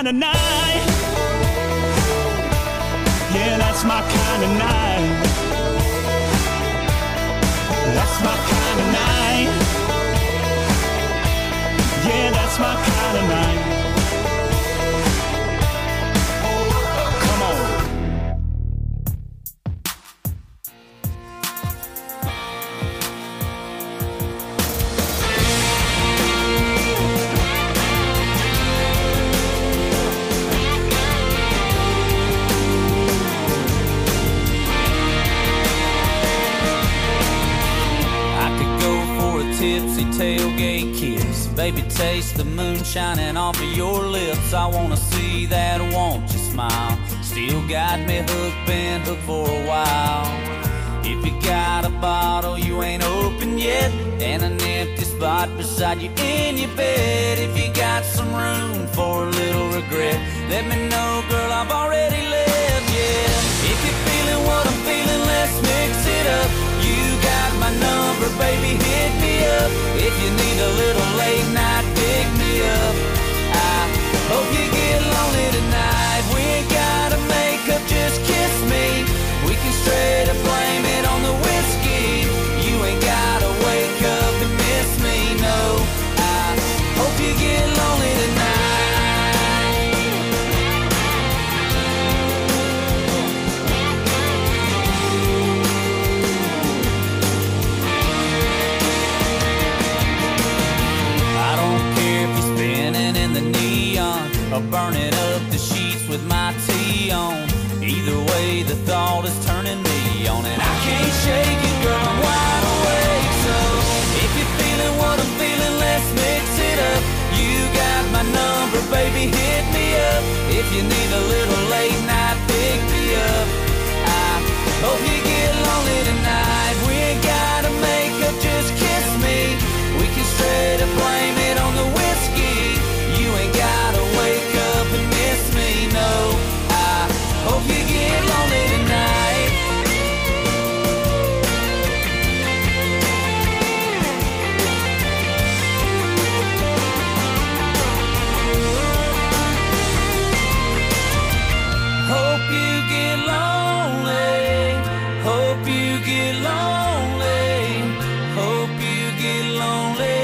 kind of night. Yeah, that's my kind of night. That's my kind of night. Yeah, that's my kind of night. Come on. Tipsy tailgate kiss, baby, taste the moon shining off of your lips. I wanna see that, won't you smile? Still got me hooked, been hooked for a while. If you got a bottle you ain't opened yet, and an empty spot beside you in your bed, if you got some room for a little regret, let me know, girl, I've already left, yeah. If you're feeling what I'm feeling, let's mix it up. You got my number, baby, hit me up. If you need a little late night, pick me up. I hope you get lonely tonight. We ain't gotta make up, just kiss me. We can straight up blame it on the whiskey. You ain't gotta wake up and miss me, no. I hope you get lonely tonight. Or burning up the sheets with my tea on. Either way, the thought is turning me on, and I can't shake it, girl, I'm wide awake. So if you're feeling what I'm feeling, let's mix it up. You got my number, baby, hit me up. If you need a little late night, pick me up. I hope you get lonely tonight. We ain't gotta make up, just kiss me. We can straight up blame it on the whiskey. You ain't gotta wake up and miss me, no. I hope you get lonely tonight. Hope you get lonely. Hope you get lonely. Hope you get lonely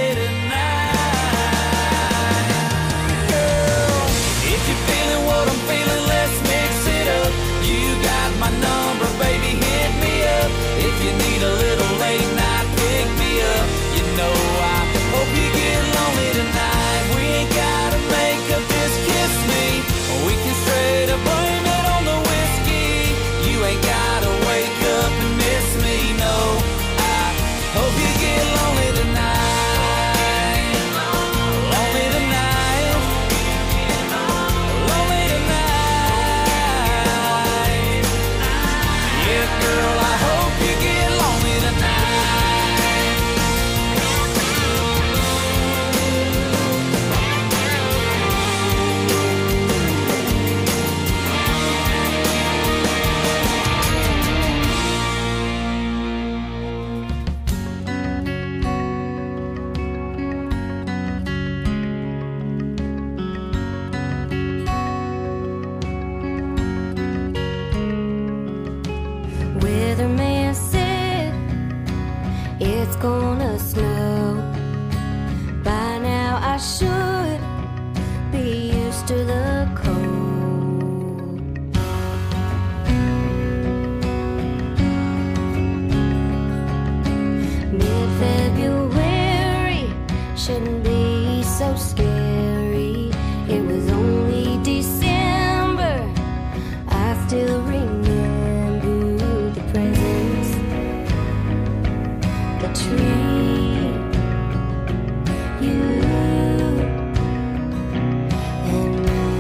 tonight. Girl, if you're feeling what I'm feeling, let's mix it up. You got my number, baby, hit me up. If you need a little late night, pick me up. You know I hope you get lonely tonight. We ain't gotta make up, just kiss me. We can straight up blame it on the whiskey. You ain't gotta wake up and miss me, no. I hope you get lonely tonight. Lonely tonight. Lonely tonight. Yeah, girl, I hope you get lonely tonight. Weatherman said it's gonna snow. By now I should be used to the cold. Mid-February shouldn't be so scary. It was only December. I still remember the presents, the tree, you and me.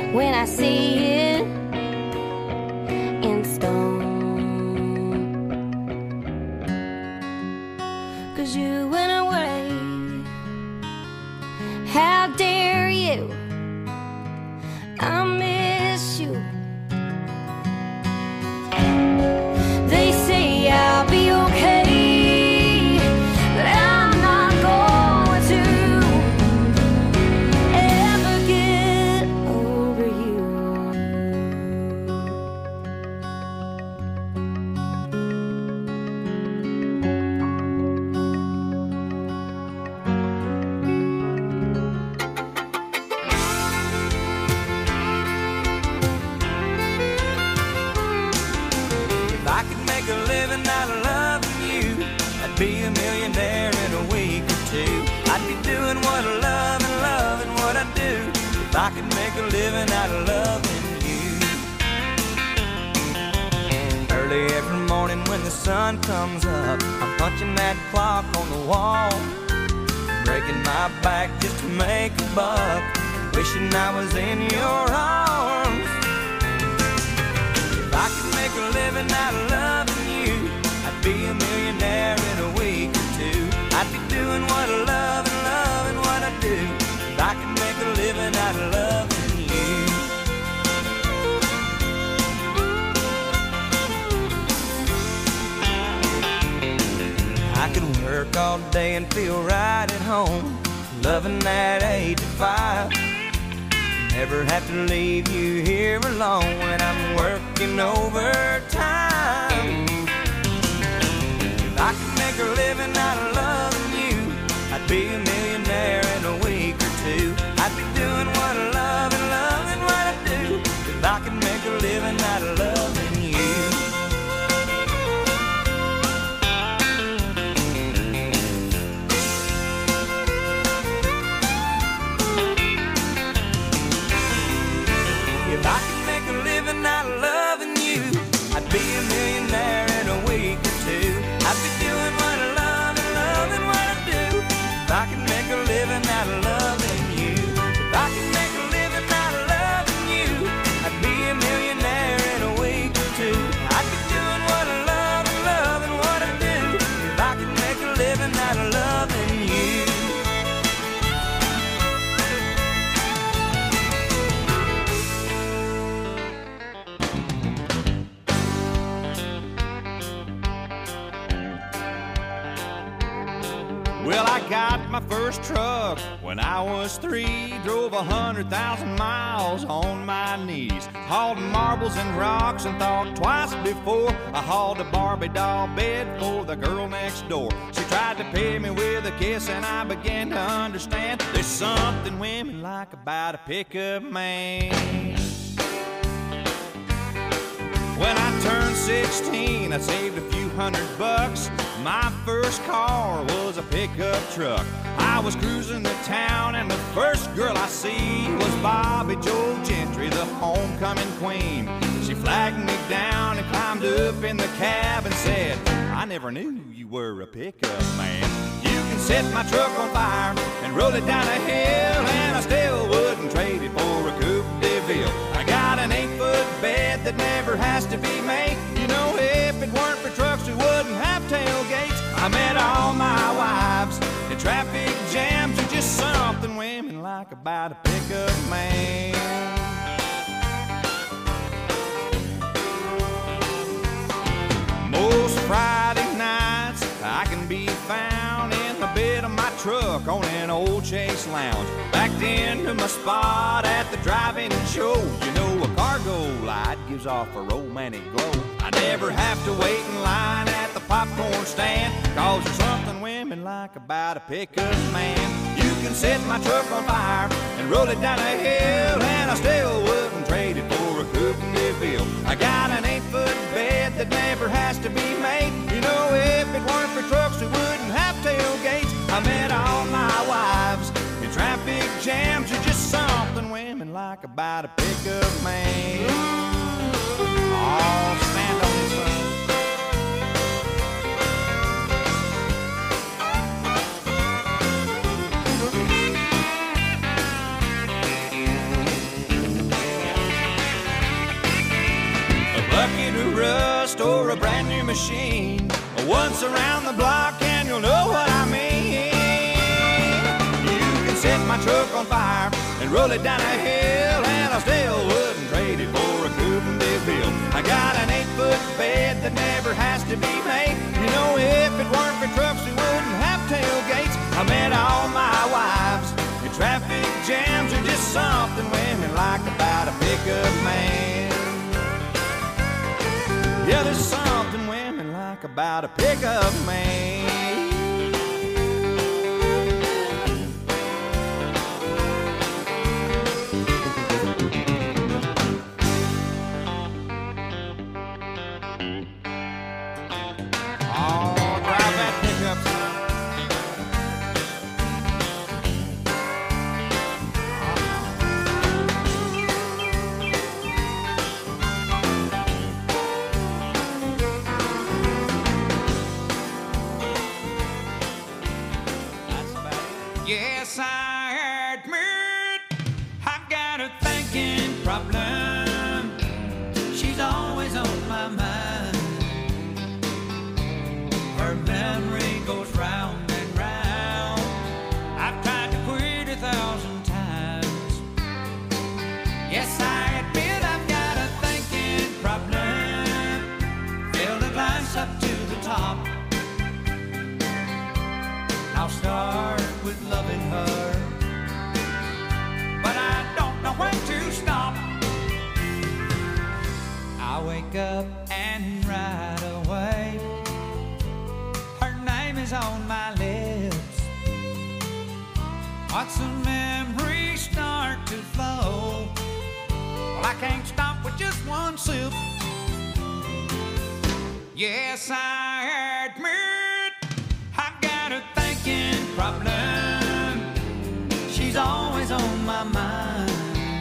when I see it in stone. 'Cause you went away. How dare you? I miss you. They say I'll be okay, but I'm not going to ever get over you. If I could make a living out of loving you, I'd be a millionaire in a week or two. I'd be doing what I love and loving what I do. If I could make a living out of loving you. Early every morning when the sun comes up, I'm punching that clock on the wall, breaking my back just to make a buck, wishing I was in your arms. If I could make a living out of loving you, I'd be a millionaire in a week or two. I'd be doing what I love and loving what I do. If I could make a living out of loving you. I could work all day and feel right at home, loving that 8 to 5. Never have to leave you here alone when I'm working overtime. If I could make a living out of loving you, I'd be a millionaire in a week or two. I'd be doing what I love and loving what I do. If I could make a living out of loving you. If I could make a living out of loving you, I'd be a millionaire in a week or two. I'd be doing what I love and loving what I do. If I could make a living out of loving you. If I could make a living out of loving you, I'd be a millionaire in a week or two. I'd be doing what I love and loving what I do. If I could make a living out of loving you. Well, I got my first truck when I was 3. Drove 100,000 miles on my knees. Hauled marbles and rocks and thought twice before I hauled a Barbie doll bed for the girl next door. She tried to pay me with a kiss and I began to understand there's something women like about a pickup man. When I turned 16, I saved a few $100. My first car was a pickup truck. I was cruising the town and the first girl I see was Bobby Joe Gentry, the homecoming queen. She flagged me down and climbed up in the cab and said, I never knew you were a pickup man. You can set my truck on fire and roll it down a hill, and I still wouldn't trade it for a Coupe de Ville. I got an 8-foot bed that never has to be made. You know, if it weren't for trucks, we wouldn't have tailgates. I met all my wives in traffic jams. There's just something women like about a pickup man. Most Friday nights I can be found in the bed of my truck on an old Chase Lounge, backed into my spot at the drive-in show. You know, a cargo light gives off a romantic glow. I never have to wait in line at the popcorn stand, 'cause there's something women like about a pickup man. You can set my truck on fire and roll it down a hill, and I still wouldn't trade it for a Coupe de Ville. I got an 8-foot bed that never has to be made. You know, if it weren't for trucks, we wouldn't have tailgates. I met all my wives in traffic jams. There's just something women like about a pickup man. Oh, stand on this one. used or a brand new machine. Once around the block and you'll know what I mean. You can set my truck on fire and roll it down a hill, and I still wouldn't trade it for a coupe and big bill. I got an 8-foot bed that never has to be made. You know, if it weren't for trucks, we wouldn't have tailgates. I met all my wives. Your traffic jams are just something women like about a pickup man. Yeah, there's something women like about a pickup man. Yes, I admit I've got a thinking problem. She's always on my mind. Her memory goes round and round. I've tried to quit 1,000 times. Yes, I admit I've got a thinking problem. Fill the glass up to the top. I'll start with loving her, but I don't know when to stop. I wake up and right away her name is on my lips. Watch the memories start to flow. Well, I can't stop with just one sip. Yes, I admit I've got a thinking problem. She's always on my mind.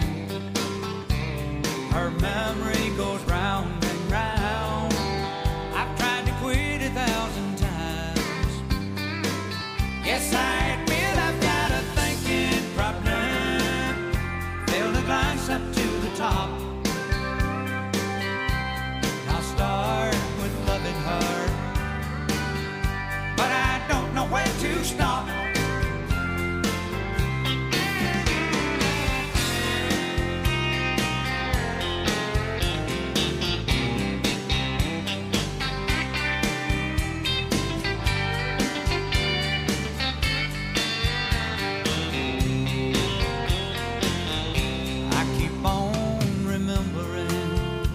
Her memory goes round and round. I've tried to quit 1,000 times. Yes, I admit I've got a thinking problem. Fill the glass up to the top. I'll start with loving her, but I don't know when to stop. I keep on remembering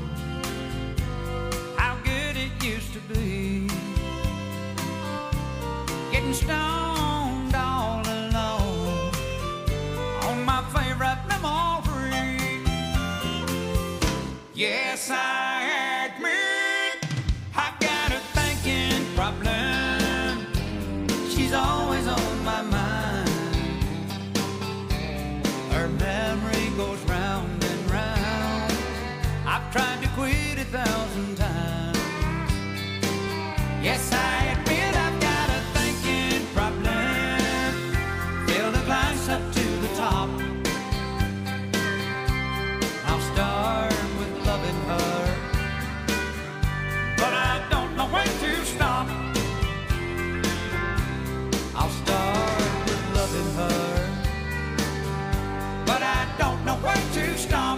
how good it used to be, getting stoned all alone on my favorite memory. Yes, I admit I've got a thinking problem. She's always on my mind. Her memory goes round and round. I've tried to quit 1,000 times. Yes, I admit I've got a thinking problem. Fill the glass up to the top. I'll start with loving her, but I don't know when to stop. I'll start with loving her, but I don't know when to stop.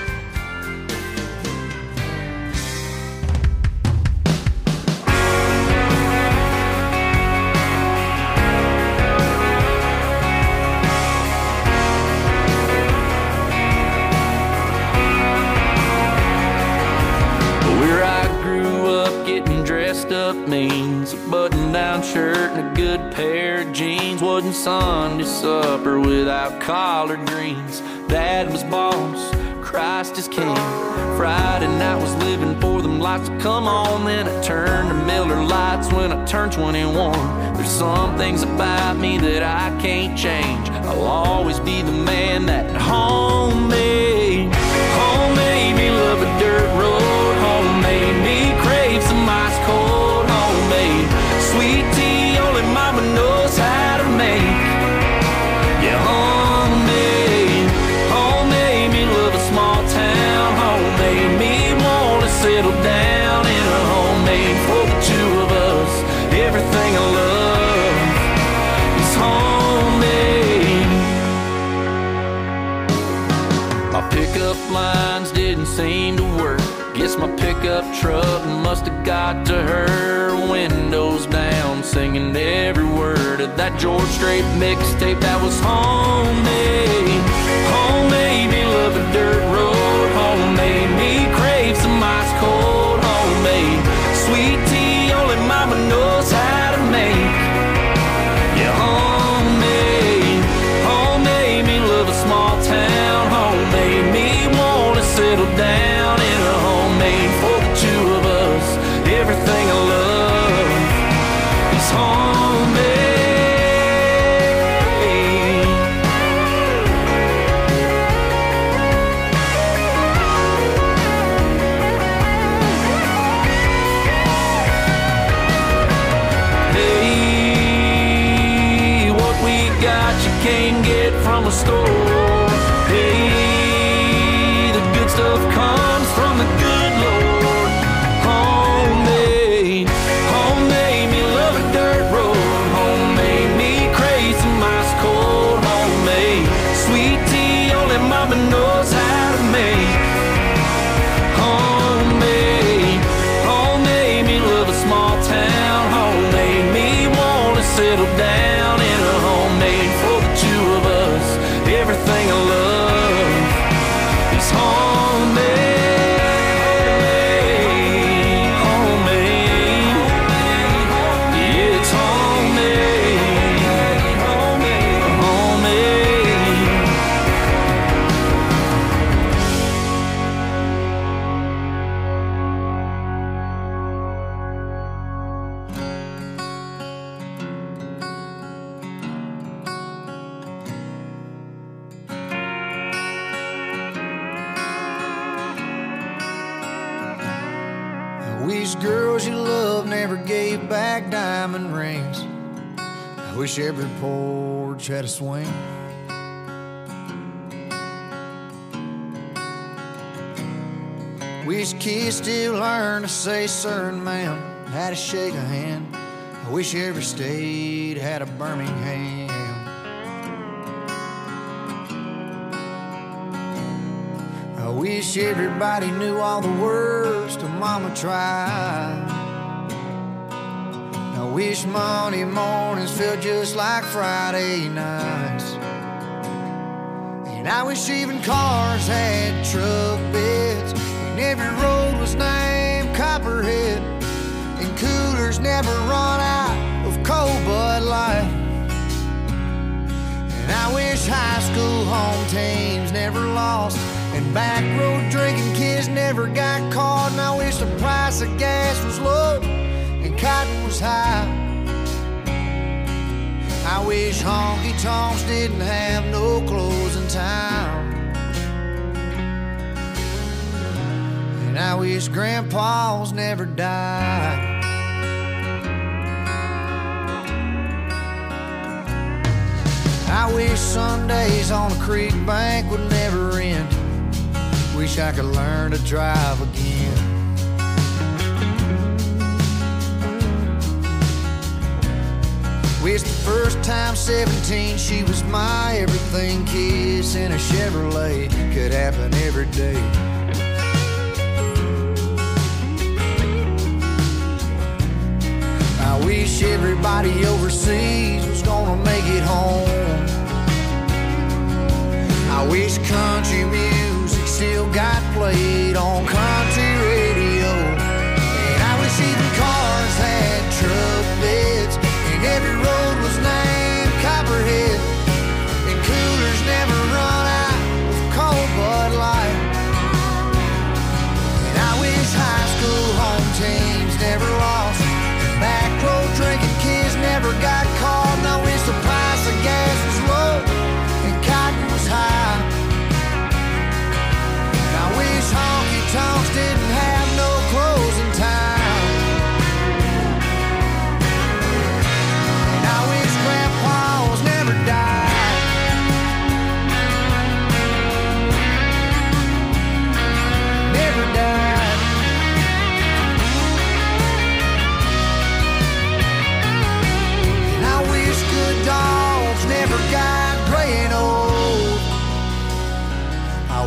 Where I grew up, getting dressed up means a button-down shirt and a good pair of jeans. Wasn't Sunday supper without collard greens. Dad was boss, Christ is king. Friday night was living for them lights to come on. Then I turned to Miller Lights when I turned 21. There's some things about me that I can't change. I'll always be the man that home made. Home made me love a dirt road. Home made me crave some ice cold homemade sweet tea only mama knows how to make. Yeah, home made me love a small town. Home made me wanna settle down in a home. My pickup lines didn't seem to work. Guess my pickup truck must have got to her. Windows down, singing every word of that George Strait mixtape that was homemade. Homemade me love a dirt road. Homemade me crave some ice cold. Homemade sweet tea only mama knows how to make. Yeah, homemade. Homemade me love a small town. Homemade me wanna settle down in a homemade for the two of us. Everything I love is homemade. Hey, what we got you can't get from a store. Hey, the good stuff comes from the good Lord. Homemade, homemade me love a dirt road. Homemade me crave some ice cold. Homemade sweet tea only mama knows how to make. Homemade, homemade me love a small town. Homemade me wanna settle down in a homemade for the two of us. Everything I love is homemade. Homemade, yeah, it's homemade. Homemade, homemade. I wish girls you love never gave back diamond rings. I wish every porch had a swing. Wish kids still learn to say sir and ma'am, how to shake a hand. I wish every state had a Birmingham. I wish everybody knew all the words to Mama Tried. I wish Monday mornings felt just like Friday nights. And I wish even cars had truck beds, and every road was named Copperhead, and coolers never run out of cold Bud Light. And I wish high school home teams never lost, and back road drinking kids never got caught. And I wish the price of gas was low and cotton was high. I wish honky tonks didn't have no closing time. And I wish grandpas never died. I wish Sundays on the creek bank would never end. Wish I could learn to drive again. Wish the first time 17 she was my everything. Kiss in a Chevrolet could happen every day. I wish everybody overseas was gonna make it home. I wish country music still got played on country radio. And I wish even cars had truck beds, and every road was named Copperhead, and coolers never run out of cold Bud Light. And I wish high school home teams never lost, and back road drinking kids never got caught. And I wish the price of gas was low and cotton was high.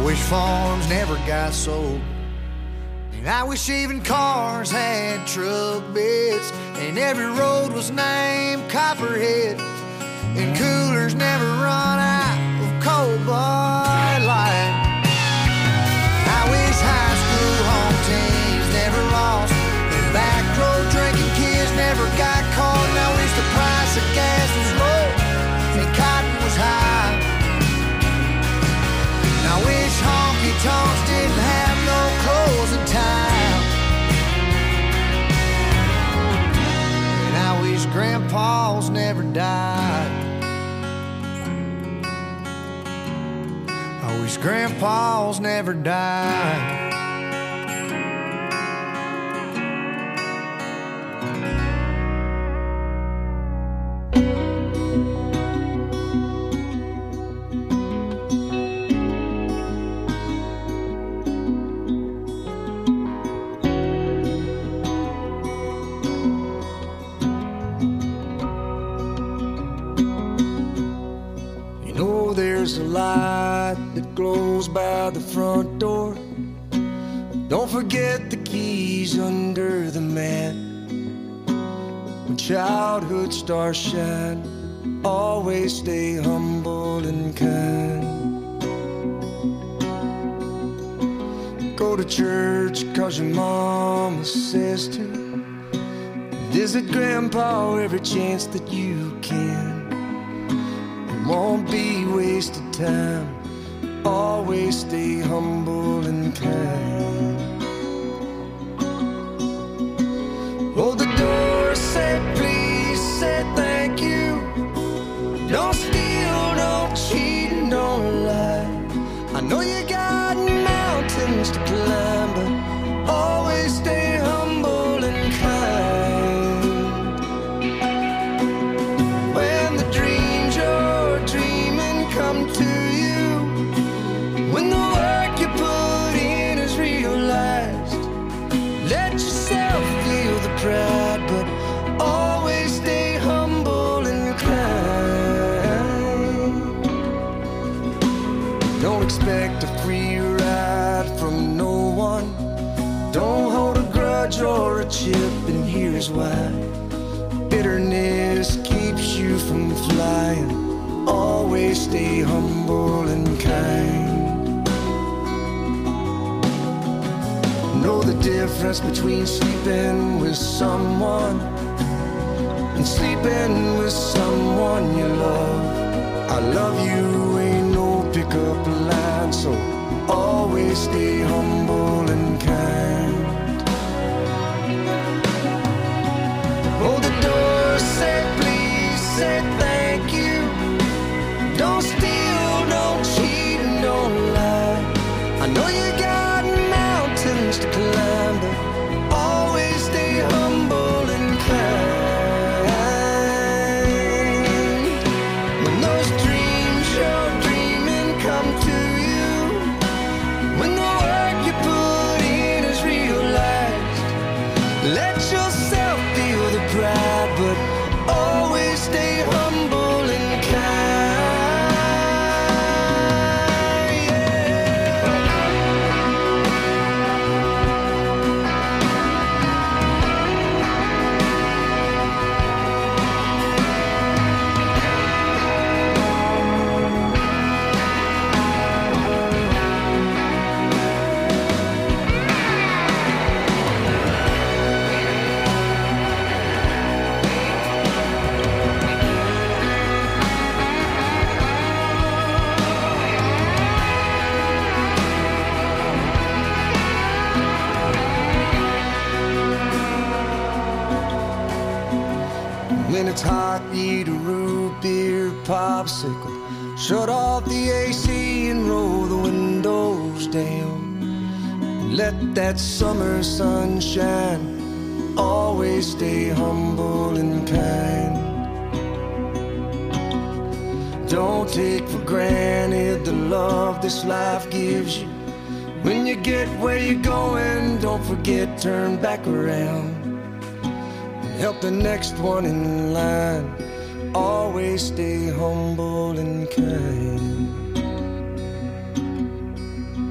I wish farms never got sold. And I wish even cars had truck beds, and every road was named Copperhead, and coolers never run out of cold Bud Light. I wish high school home teams never lost, and back road drinking kids never got caught. And I wish the price of gas was low and cotton was high. And I wish honky tonks didn't have no closing time. And I wish grandpas never died. I wish grandpas never died. There's a light that glows by the front door. Don't forget the keys under the mat. When childhood stars shine, always stay humble and kind. Go to church 'cause your mama says to. Visit grandpa every chance that you can. Won't be wasted time. Always stay humble and kind. Hold the door, say please, say thank you. Don't steal, don't cheat, and don't lie. I know you got mountains to climb, but always stay humble and kind. When the dreams you're dreaming come to you, when the work you put in is realized, let yourself feel the pride, but always stay humble and kind. Don't expect a free ride from no one. Don't hold a grudge or a chip, and here's why. Bitterness keeps you from flying. Always stay humble and kind. Know the difference between sleeping with someone and sleeping with someone you love. I love you ain't no pickup line, so always stay humble and kind. Hold the door, say please, say thank you. Don't steal, don't cheat, and don't lie. I know you got mountains to climb, but always stay humble and kind. When those dreams you're dreaming come to you, when the work you put in is realized, let yourself feel the pride, but always stay humble and kind. When it's hot, eat a root beer popsicle. Shut off the AC and roll the windows down. Let that summer sun shine. Always stay humble and kind. Don't take for granted the love this life gives you. When you get where you're going, don't forget, turn back around. Help the next one in line. Always stay humble and kind.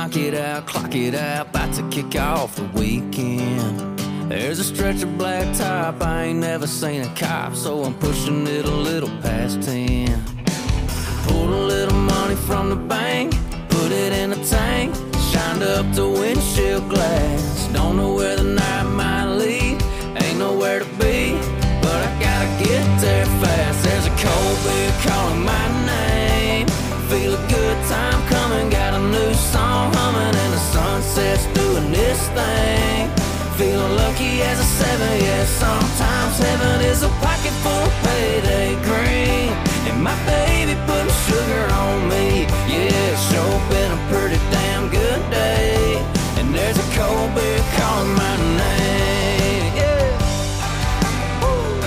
knock it out, about to kick off the weekend. There's a stretch of black top, I ain't never seen a cop, so I'm pushing it a little past 10. Pulled a little money from the bank, put it in a tank, shined up the windshield glass. Don't know where the night might lead, ain't nowhere to be, but I gotta get there fast. There's a cold beer calling my name, feel a good time coming, got a new song humming, and the sunset's doing this thing. Feeling lucky as a 7, yeah, sometimes heaven is a pocket full of payday green, and my baby putting sugar on me, yeah, it's sure been a pretty damn good day, and there's a cold beer calling my name, yeah. Woo.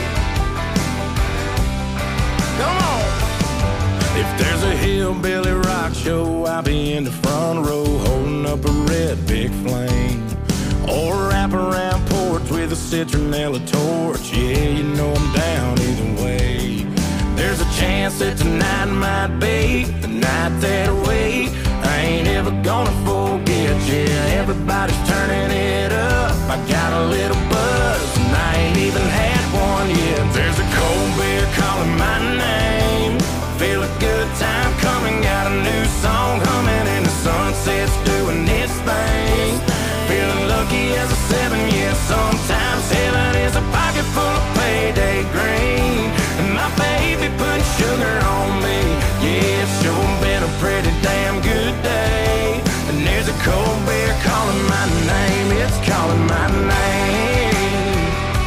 Come on. If there's a hillbilly rock show, I'll be in the front row holding up a red big flame, or wrap around porch with a citronella torch. Yeah, you know I'm down either way. There's a chance that tonight might be the night that I wait. I ain't ever gonna forget, yeah, everybody's turning it up. I got a little buzz and I ain't even had one yet. There's a cold beer calling my name, feel a good time coming, got a new song humming, and the sunset's doing its thing. Feeling lucky as a 7, yeah, sometimes heaven is a pocket full of payday green, and my baby putting sugar on me, yeah, it's sure been a pretty damn good day, and there's a cold beer calling my name, it's calling my name,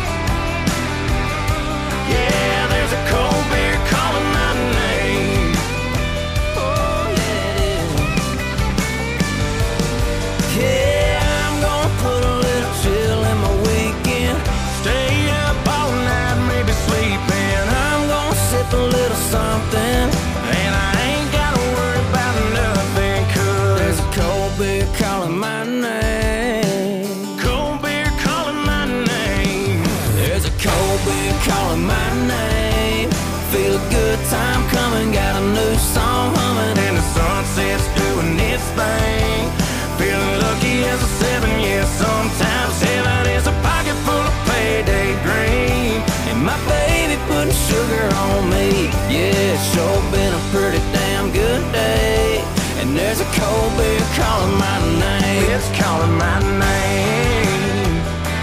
yeah, there's a cold beer calling my name, oh yeah it is, yeah. Put a little chill in my weekend, stay up all night, maybe sleeping. I'm gonna sip a little something, and I ain't gotta worry about nothing, 'cause there's a cold beer calling my name. Cold beer calling my name. There's a cold beer calling my name. Feel a good time coming, got a new song humming, and the sunset's doing its thing. Feeling lucky as a 7, yeah, sometimes heaven is a pocket full of payday green, and my baby putting sugar on me, yeah, it's sure been a pretty damn good day, and there's a cold beer calling my name, it's calling my name,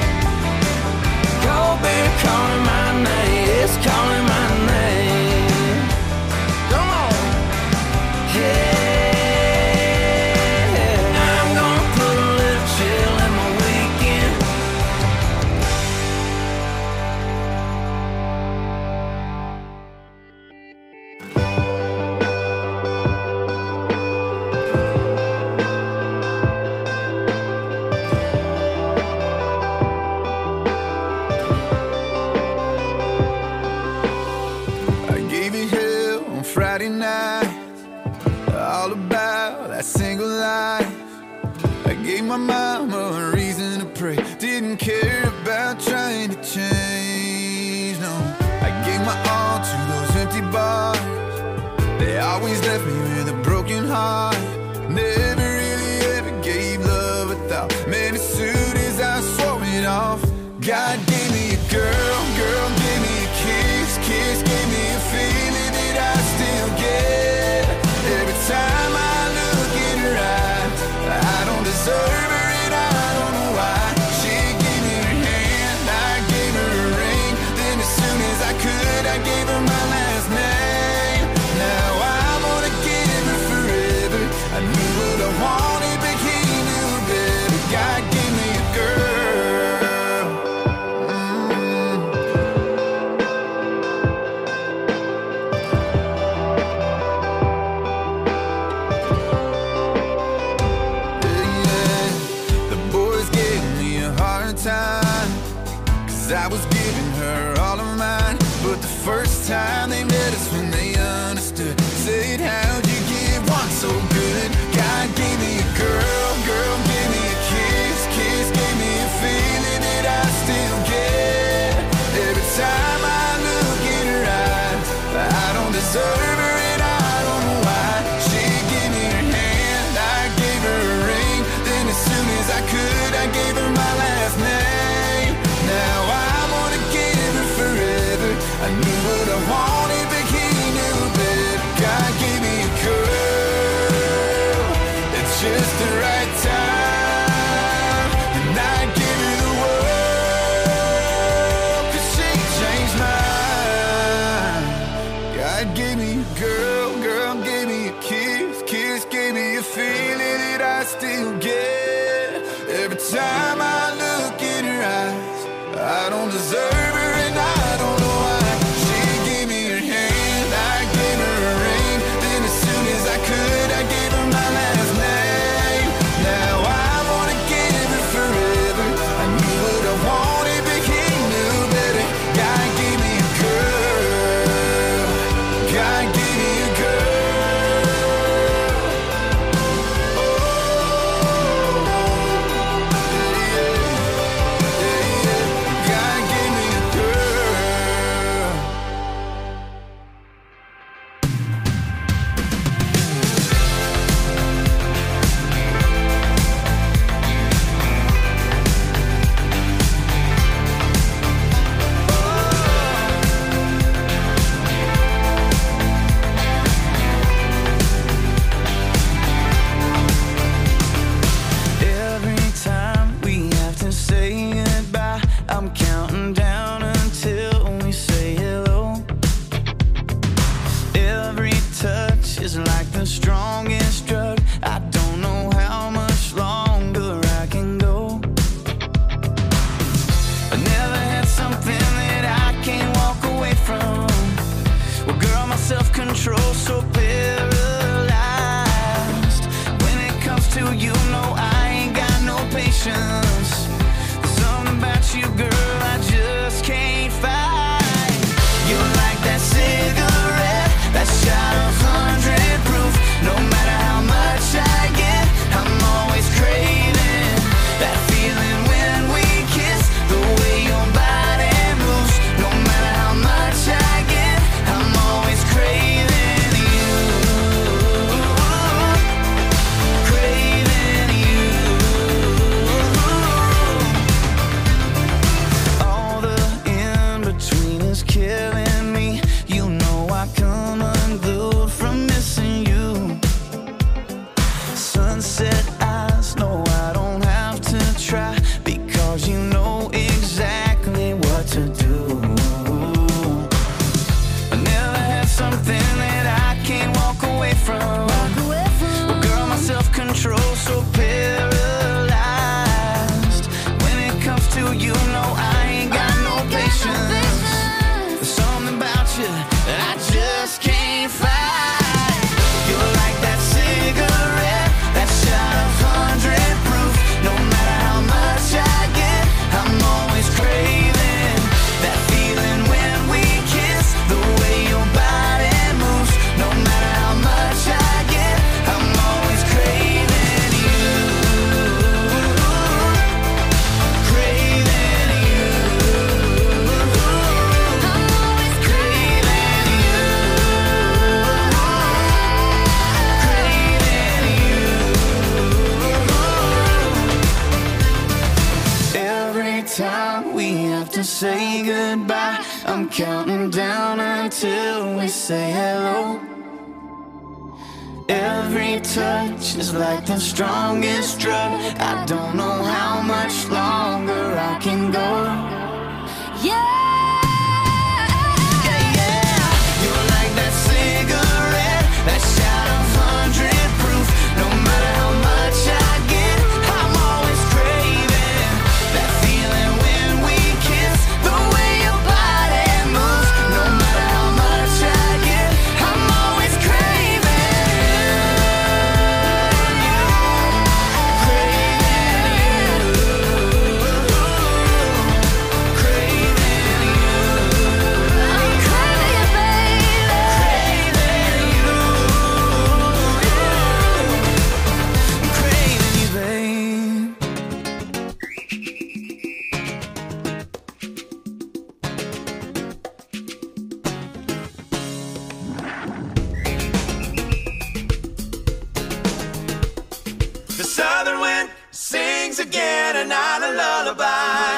cold beer calling my name, it's calling my name, come on, yeah. Friday night, all about that single life. I gave my mama a reason to pray, didn't care about trying to change, no. I gave my all to those empty bars, they always left me with a broken heart. Never really ever gave love a thought, man, as soon as I swore it off. God gave me a girl, girl gave me a kiss, kiss gave me a feeling that I still get. Every time I look in her eyes, I don't deserve her and I don't know why. She gave me her hand, I gave her a ring, then as soon as I could, I gave her my last name. Now I wanna give her forever, I knew what I wanted, but he knew better. God gave me a girl, still get every time I look in her eyes. I don't deserve her and I don't know why. She gave me her hand, I gave her a ring. Then as soon as I could, I gave her my last name. Now I wanna give her forever. I knew what I wanted, but he knew better. God gave me a girl. God gave me a girl. Self-control so paralyzed. When it comes to you, no, I ain't got no patience. There's something about you, girl, I just can't fight. You're like that cigarette, that shot of 100 proof. No matter how much I get, I'm always craving that feeling when we kiss. The way your body moves. No matter how much I get, I'm always craving you, craving you. All the in-between is killing me. You know I come unglued from missing you. Sunset eyes, no, I don't have to try, because you know exactly what to do. I never had something that I can't walk away from. Well, girl, my self-control so paralyzed. When it comes to you, no, I ain't got no patience. There's something about you that I just can't fight. You're like that cigarette, that shot of 100 proof. No matter how much I get, I'm always craving that feeling when we kiss. The way your body moves. No matter how much I get, I'm always craving you, craving you. I'm always craving you, craving you. Every time we have to say goodbye, I'm counting down until we say hello. Every touch is like the strongest drug. I don't know how much longer I can go. You're like that cigarette, that shot of 100 proof. No matter how much I get, I'm always craving that feeling when we kiss. The way your body moves. No matter how much I get, I'm always craving you, craving you, craving you. I'm craving you, baby, craving you, I'm craving you, babe. The southern wind sings again, another lullaby.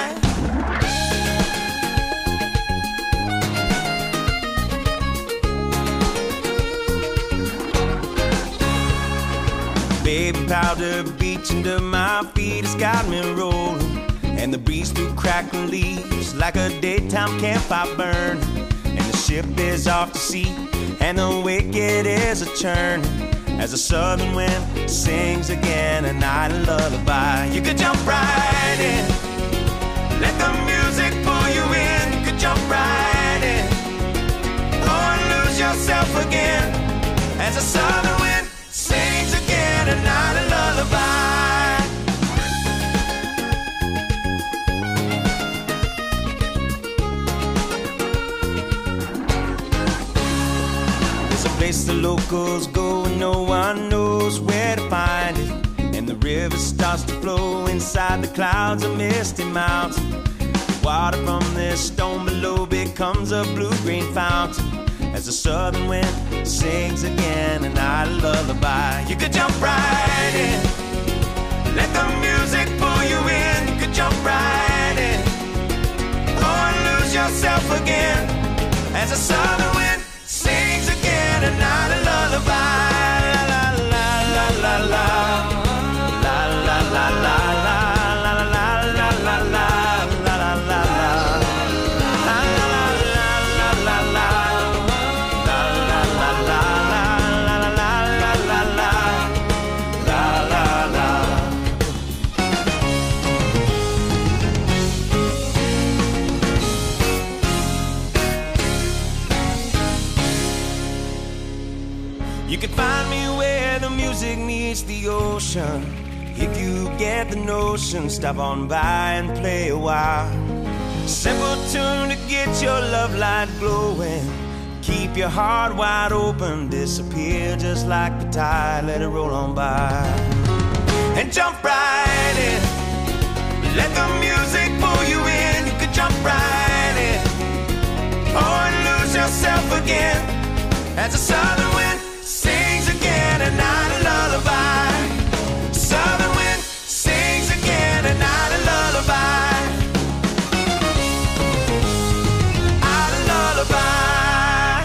Baby powder beach under my feet has got me rolling, and the breeze through crackling leaves like a daytime campfire burn. And the ship is off to sea, and the wicked is a churn. as the southern wind sings again a night lullaby. You could jump right in, let the music pull you in. You could jump right in, or lose yourself again, as the southern wind sings again a night lullaby. There's a place the locals go and no one knows where to find it, and the river starts to flow inside the clouds of misty mountain. The water from this stone below becomes a blue-green fountain, as the southern wind sings again a night lullaby. You could jump right in, let the music pull you in. You could jump right in, or lose yourself again, as the southern wind sings again a night lullaby. La la la la la la la la la la. You can find me where the music meets the ocean. If you get the notion, stop on by and play a while. Simple tune to get your love light glowing. Keep your heart wide open, disappear just like the tide, let it roll on by. And jump right in, let the music pull you in. You could jump right in, or lose yourself again, as the southern wind sings again a night lullaby. Southern wind sings again a night lullaby. A lullaby.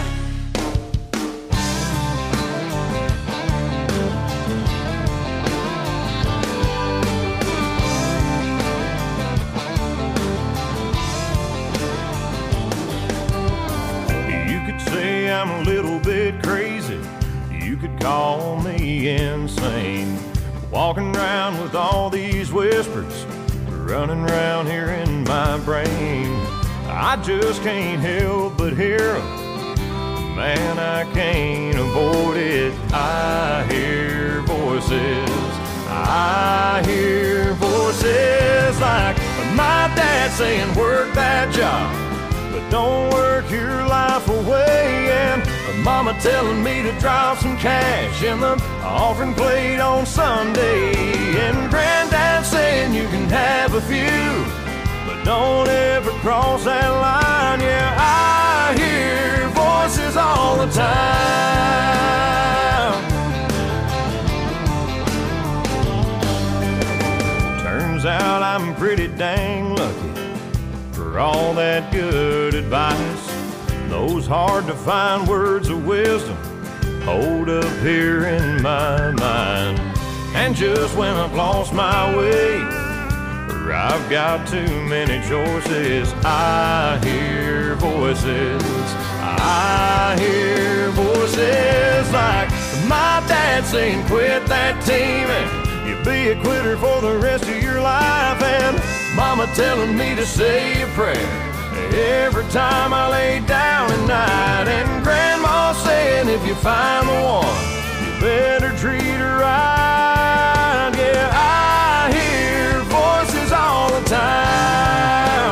You could say I'm a little bit crazy, you could call me insane, walking around with all these whispers running around here in my brain. I just can't help but hear 'em. Man, I can't avoid it. I hear voices, I hear voices like my dad saying work that job, but don't work your life away. And mama telling me to drop some cash in the offering plate on Sunday. And granddad saying you can have a few, but don't ever cross that line. Yeah, I hear voices all the time. Turns out I'm pretty dang lucky for all that good advice. Those hard to find words of wisdom hold up here in my mind. And just when I've lost my way, or I've got too many choices, I hear voices, I hear voices like my dad saying quit that team and you'll be a quitter for the rest of your life. And mama telling me to say a prayer every time I lay down at night. And grandma saying if you find the one, you better treat her right. Yeah, I hear voices all the time.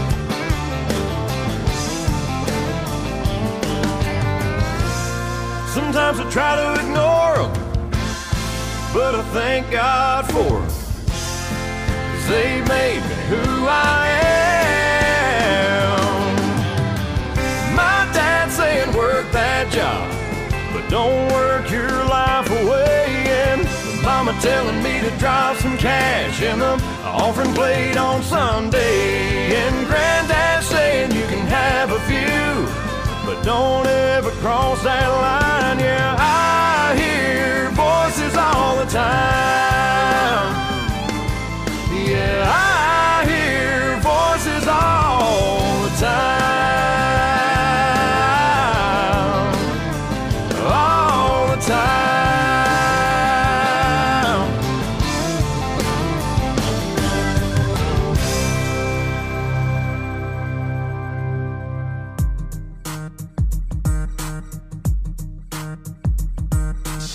Sometimes I try to ignore them, but I thank God for them, 'cause they made me who I am. My dad saying work that job, but don't work your life away. And mama telling me to drop some cash in the offering plate on Sunday. And granddad saying you can have a few, but don't ever cross that line. Yeah, I hear voices all the time. Yeah, I hear voices all the time. All the time.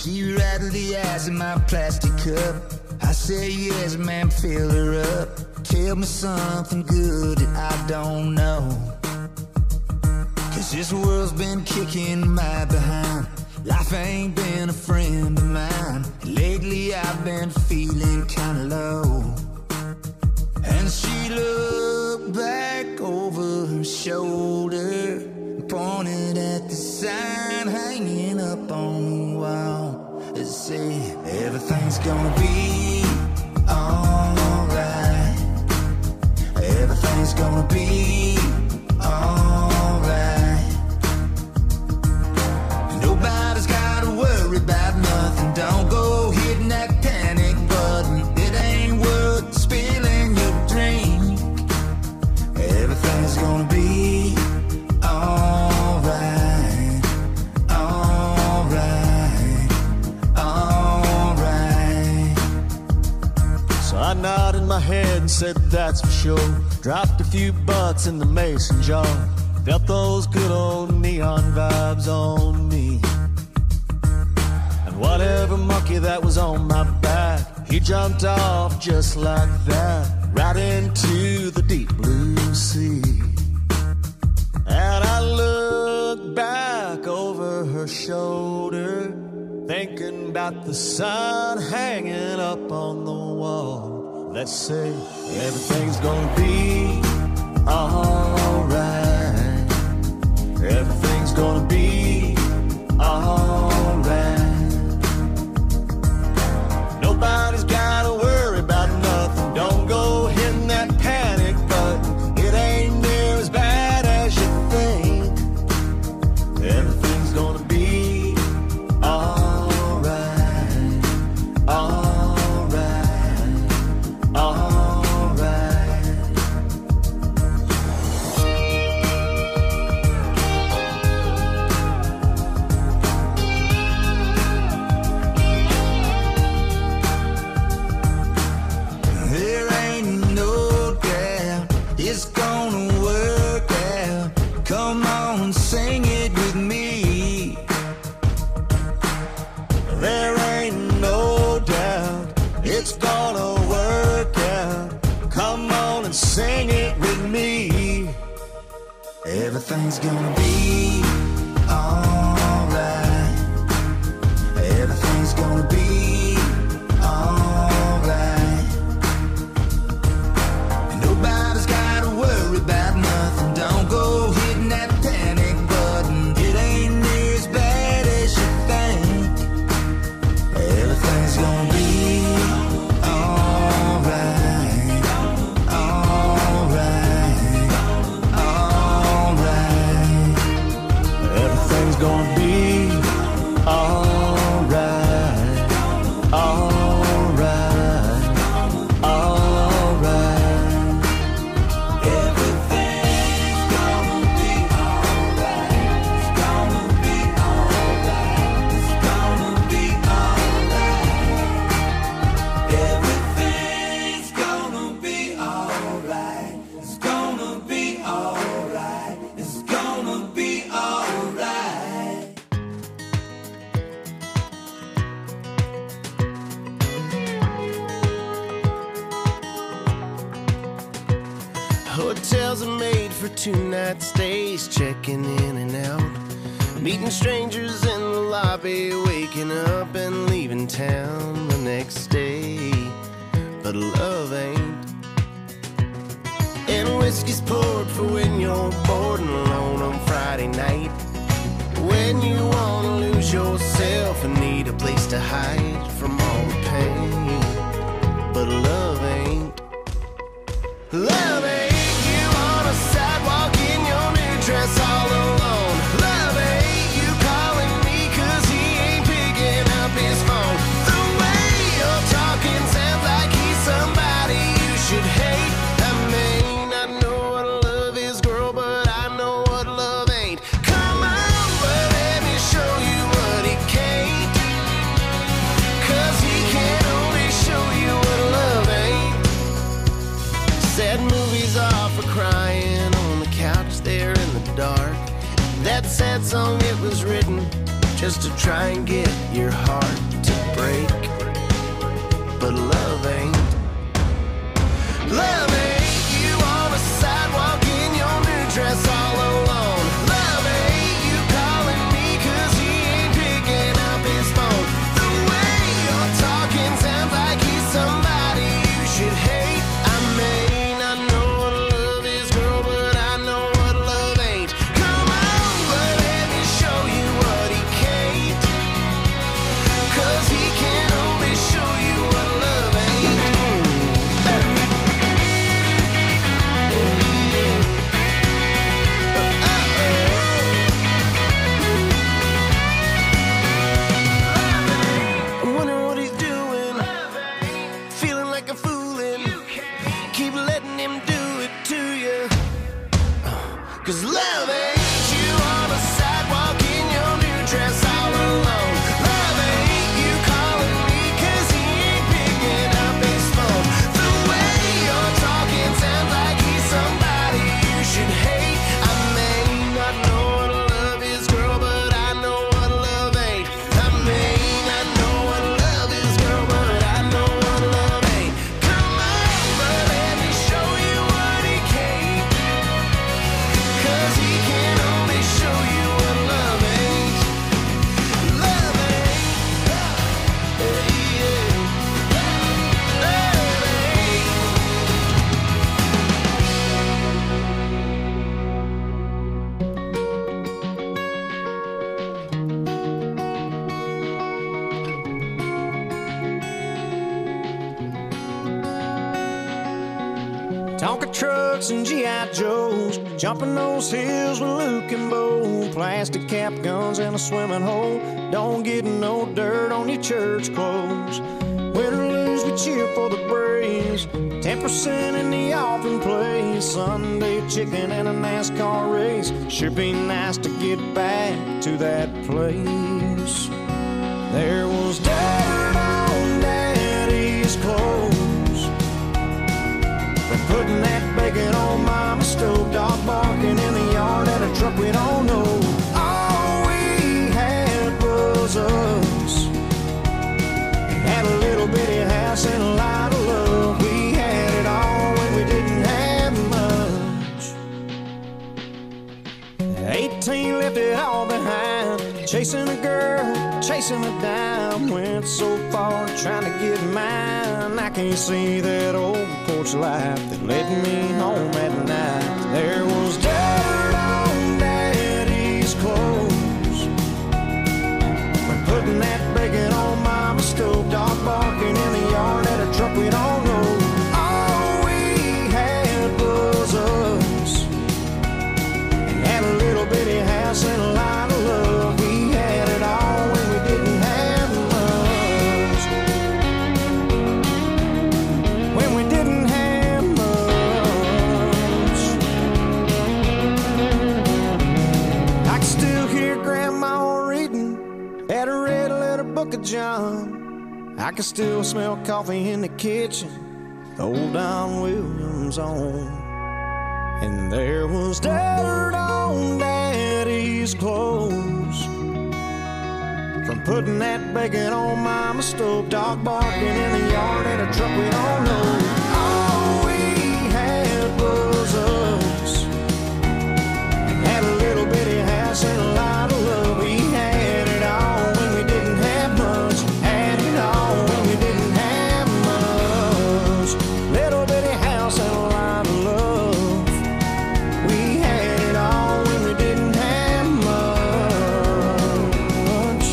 She rattled the ice in my plastic cup. I said, yes, ma'am, fill her up. Tell me something good that I don't know. 'Cause this world's been kicking my behind. Life ain't been a friend of mine. Lately I've been feeling kinda low. And she looked back over her shoulder, pointed at the sign hanging up on the wall. It said, everything's gonna be alright. Everything's gonna be alright. Nobody's gotta worry about nothing. Don't go hitting that panic button. It ain't worth spilling your drink. Everything's gonna be alright. Alright. Alright. So I nodded my head and said that's for sure. Dropped a few bucks in the mason jar. Felt those good old neon vibes on me. And whatever monkey that was on my back, he jumped off just like that, right into the deep blue sea. And I looked back over her shoulder, thinking about the sign hanging up on the wall. Let's say everything's gonna be alright. Everything's gonna be alright. Nobody's gotta worry about nothing. Don't go hitting that panic button. It ain't near as bad as you think. Everything's gonna be alright. Alright. Alright. There ain't no doubt it's gonna work out. Come on, sing it with me. There ain't no doubt it's gonna work out. Come on and sing it with me. Everything's gonna be alright. Everything's gonna be alright. Nobody's gotta worry about nothing. Don't go hitting that panic button. It ain't near as bad as you think. Everything's gonna be alright. Alright. Alright. Everything's gonna be alright. Alright. Alright. Everything's gonna be alright. It's gonna be alright. It's gonna be alright. Everything's gonna be alright. It's gonna be alright. It's gonna be alright. Hotels are made for 2-night stays, checking in and out, meeting strangers in the lobby, waking up and leaving town the next day. But love ain't. And whiskey's poured for when you're bored and alone on Friday night, when you wanna lose yourself and need a place to hide from all the pain. But love ain't. Love ain't. You on a sidewalk in your new dress all alone. Love ain't you calling me 'cause he ain't picking up his phone. The way you're talking sounds like he's somebody you should hate. I mean, I know what love is, girl, but I know what love ain't. Come on, but let me show you what he can't. 'Cause he can only show you what love ain't. Sad movies are for crying on the couch there in the dark. That sad song, it was written just to try and get your heart. Tonka trucks and G.I. Joes, jumping those hills with Luke and Bo. Plastic cap guns and a swimming hole. Don't get no dirt on your church clothes. Win or lose, we cheer for the Braves. 10% in the offering place. Sunday chicken and a NASCAR race. Sure be nice to get back to that place. There was dirt on Daddy's clothes from putting that bacon on Mama's stove. Dog barking in the yard at a truck we don't know. All we had was us. Had a little bitty house and a lot of love. We had it all when we didn't have much. 18 left it all behind. Chasing a girl, chasing a dime. Went so far trying to get mine. I can't see that old porch light that led me home at night. There was dirt on Daddy's clothes from putting that bacon on Mama's stove. Dog barking in the yard at a truck we don't know. All we had was us, and had a little bitty house and a lot of love. We had it all when we didn't have much. When we didn't have much. I can still hear Grandma reading at a red letter book of John. I can still smell coffee in the kitchen, old Don Williams on. And there was dirt on Daddy's clothes from putting that bacon on Mama's stove. Dog barking in the yard at a truck we don't know. All we had was us, and had a little bitty house and a lot of love. We had it all when we didn't have much. Had it all when we didn't have much. Little bitty house and a lot of love. We had it all when we didn't have much.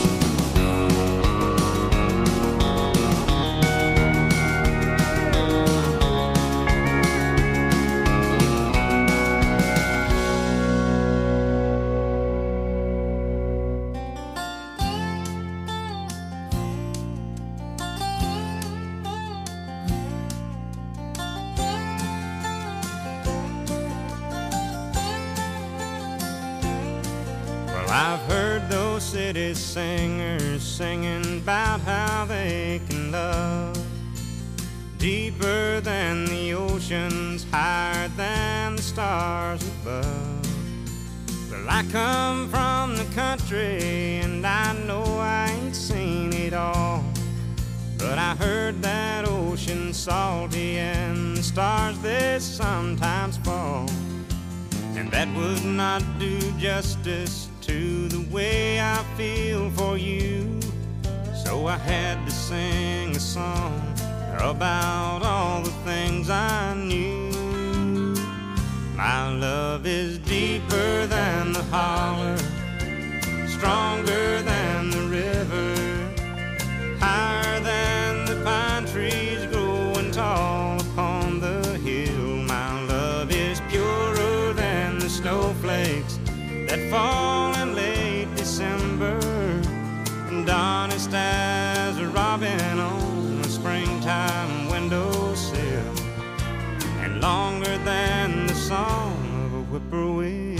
Well, I've heard those city singers singing about how they can love deeper than the oceans, higher than the stars above. Well, I come from the country and I know I ain't seen it all, but I heard that ocean salty and the stars they sometimes fall. And that would not do justice to the way I feel for you. So I had to sing a song about all the things I knew. My love is deeper than the holler, stronger than the river, higher than the pine trees growing tall upon the hill. My love is purer than the snowflakes that fall in late December, and honest as a robin on a springtime windowsill, and longer than the song of a whippoorwill.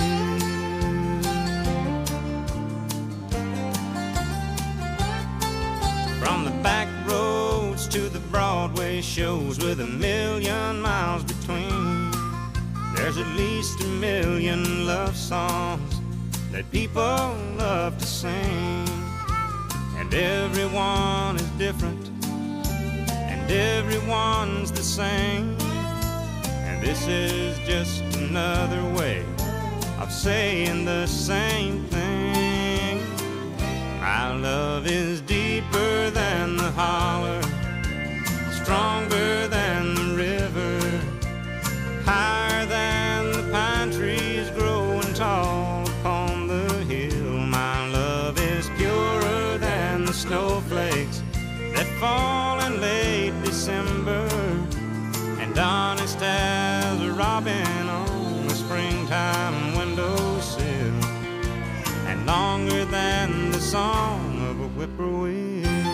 From the back roads to the Broadway shows with 1,000,000 miles between, there's at least 1,000,000 love songs that people love to sing. And everyone is different, and everyone's the same. And this is just another way of saying the same thing. My love is deeper than the holler, stronger than the river, higher than the pine trees growing tall upon the hill. My love is purer than the snowflakes that fall in late December, and honest as a robin on the springtime windowsill, and longer than the song of a whippoorwill.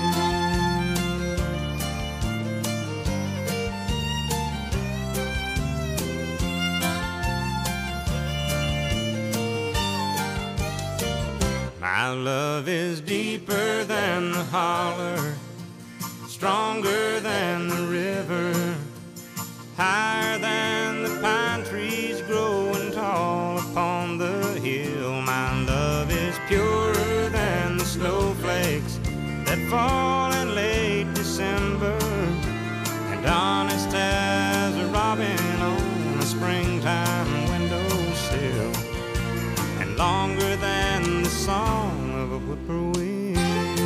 My love is deeper than the holler, stronger than the river, higher than the pine trees growing tall upon the hill. My love is purer than the snowflakes that fall in late December, and honest as a robin on a springtime windowsill, and longer than the song of a whippoorwill.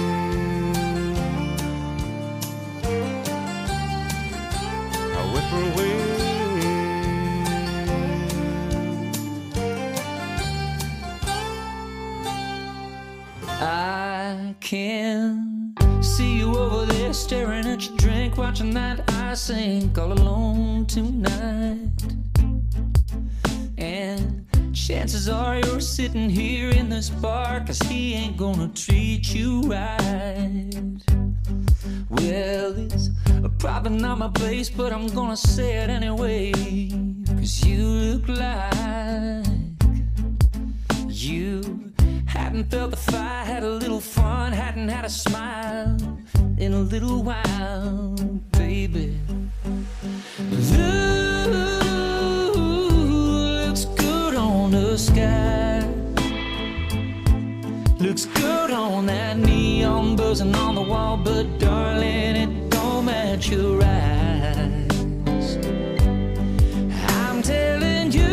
A whippoorwill. I can see you over there staring at your drink, watching that ice sink all alone tonight. And chances are you're sitting here in this bar 'cause he ain't gonna treat you right. Well, it's probably not my place, but I'm gonna say it anyway, 'cause you look like you hadn't felt the fire, had a little fun, hadn't had a smile in a little while, baby. Looks good on the sky, looks good on that neon buzzing on the wall, but darling, it don't match your eyes. I'm telling you,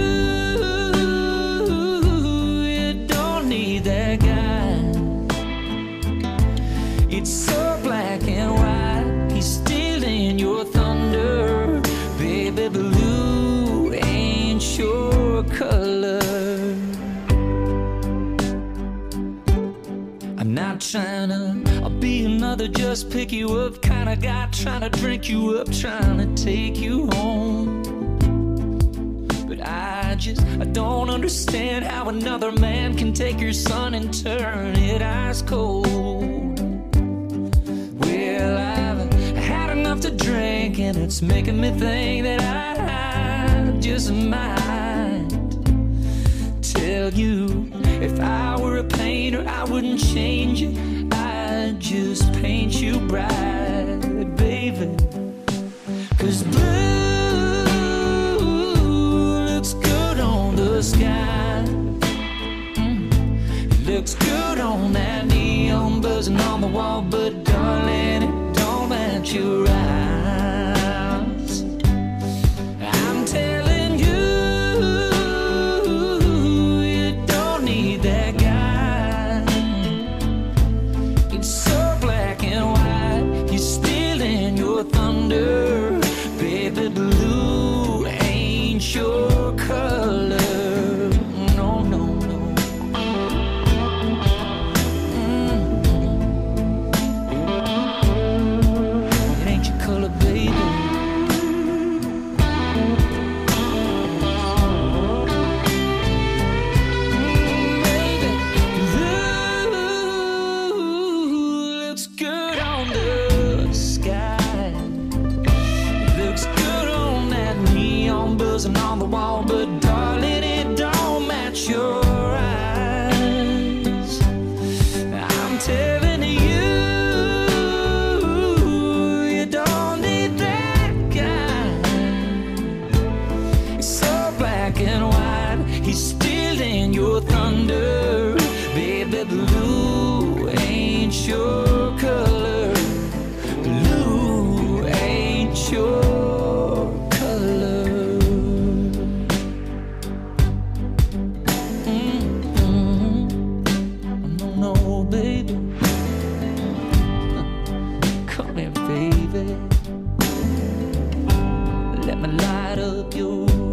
you don't need that guy. It's so black and white, he's stealing your thunder. Baby blue ain't your color. I'm not trying to be another just pick you up kind of guy, trying to drink you up, trying to take you home. But I don't understand how another man can take your sun and turn it ice cold. Well, I've had enough to drink, and it's making me think that I just might tell you, if I were a painter, I wouldn't change it, I'd just paint you bright, baby. 'Cause blue looks good on the sky, it looks good on that neon buzzing on the wall, but darling, it don't match your eyes. I'm telling you, you don't need that guy. It's so black and white, he's stealing your thunder. Baby blue ain't your color. No, no, no. It ain't your color, baby. Baby, blue looks good on the sky. Looks good on that neon buzzing on the wall, but darling, it don't match your eyes. I'm telling you, you don't need that guy. It's so black and white, he's stealing your thunder. Baby blue ain't your color. Blue ain't your color. No, no, baby. Come here, baby. Let me light up your